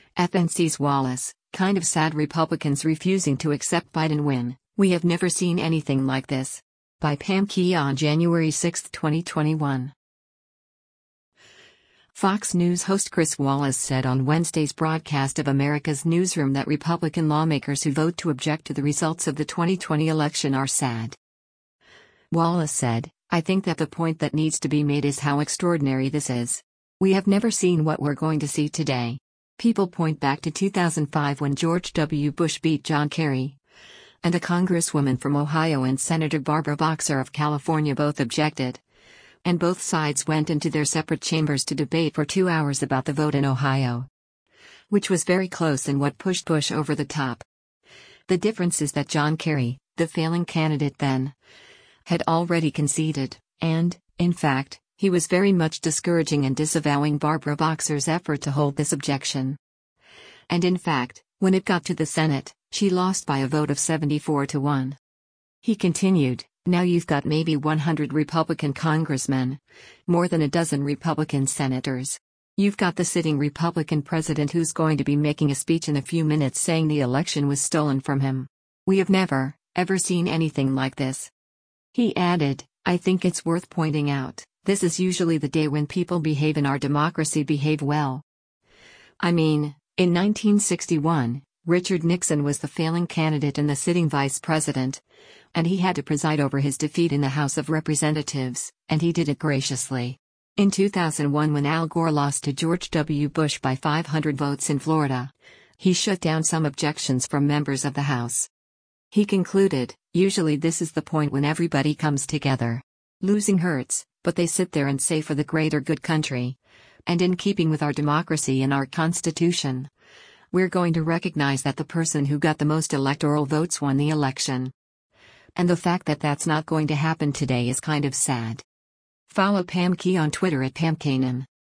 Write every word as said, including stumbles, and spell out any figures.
F N C's Wallace, kind of sad Republicans refusing to accept Biden win. We have never seen anything like this. By Pam Key on January sixth, twenty twenty-one. Fox News host Chris Wallace said on Wednesday's broadcast of America's Newsroom that Republican lawmakers who vote to object to the results of the twenty twenty election are sad. Wallace said, "I think that the point that needs to be made is how extraordinary this is. We have never seen what we're going to see today. People point back to two thousand five when George W. Bush beat John Kerry, and a congresswoman from Ohio and Senator Barbara Boxer of California both objected. And both sides went into their separate chambers to debate for two hours about the vote in Ohio, which was very close and what pushed Bush over the top. The difference is that John Kerry, the failing candidate then, had already conceded, and, in fact, he was very much discouraging and disavowing Barbara Boxer's effort to hold this objection. And in fact, when it got to the Senate, she lost by a vote of seventy-four to one. He continued, "Now you've got maybe one hundred Republican congressmen, more than a dozen Republican senators. You've got the sitting Republican president who's going to be making a speech in a few minutes saying the election was stolen from him. We have never, ever seen anything like this." He added, "I think it's worth pointing out, this is usually the day when people behave in our democracy behave well. I mean, in nineteen sixty-one, Richard Nixon was the failing candidate and the sitting vice president, and he had to preside over his defeat in the House of Representatives, and he did it graciously. In two thousand one, when Al Gore lost to George W. Bush by five hundred votes in Florida, he shut down some objections from members of the House." He concluded, "Usually this is the point when everybody comes together. Losing hurts, but they sit there and say for the greater good country, and in keeping with our democracy and our Constitution, we're going to recognize that the person who got the most electoral votes won the election. And the fact that that's not going to happen today is kind of sad." Follow Pam Key on Twitter at Pam Kanan.